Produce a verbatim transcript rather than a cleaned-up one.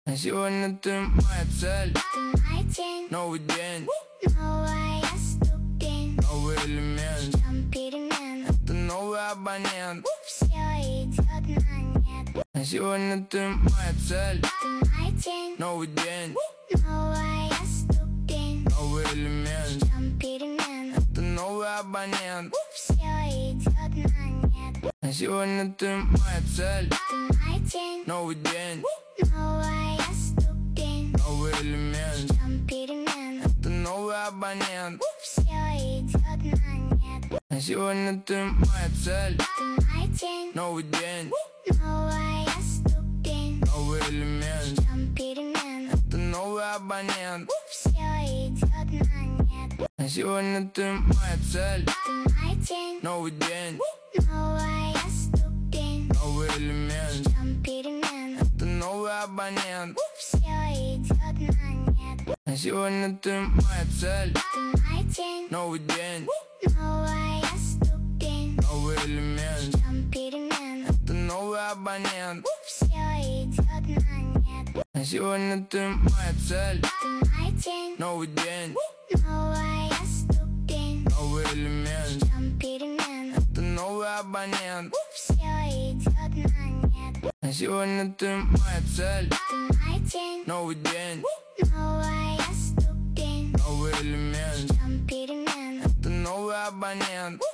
А сегодня ты моя цель, ты моя тень. новый день, новая ступень, новый элемент, ждем перемен. это новый абонент. Все идет на нет. А сегодня ты моя цель, ты моя тень. новый день, новая ступень, новый элемент, ждем перемен. это новый абонент. Все идет на нет. А сегодня ты моя цель, ты моя тень. новый день, новая ступень, новый элемент, ждем перемен. это новый абонент. Все идет на нет. А сегодня ты моя цель, ты моя тень. новый день, новая ступень, новый элемент, ждем перемен. это новый абонент. Все идет на нет. А сегодня ты моя цель, ты моя тень. новый день, новая ступень, новый элемент, ждем перемен. это новый абонент. Все идет на нет. А сегодня ты моя цель, ты моя тень. новый день, новая ступень, новый элемент, ждем перемен. это новый абонент. Все идет на нет. А сегодня ты моя цель, ты моя тень. новый день, новая ступень, новый элемент, ждем перемен. это новый абонент. Все идет на нет. А сегодня ты моя цель, ты моя тень. новый день, новая ступень, новый элемент, ждем перемен. это новый абонент.